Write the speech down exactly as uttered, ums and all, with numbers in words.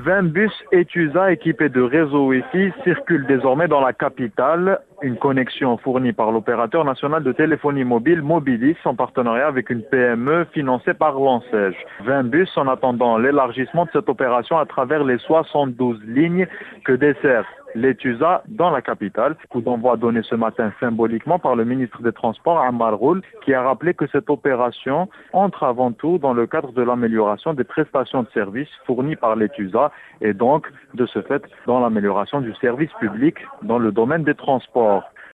vingt bus Etusa équipés de réseau Wi-Fi circulent désormais dans la capitale. Une connexion fournie par l'opérateur national de téléphonie mobile Mobilis en partenariat avec une P M E financée par l'ANSEJ. vingt bus en attendant l'élargissement de cette opération à travers les soixante-douze lignes que dessert l'Etusa dans la capitale. Coup d'envoi donné ce matin symboliquement par le ministre des Transports, Ammar Roul, qui a rappelé que cette opération entre avant tout dans le cadre de l'amélioration des prestations de services fournies par l'Etusa et donc, de ce fait, dans l'amélioration du service public dans le domaine des transports.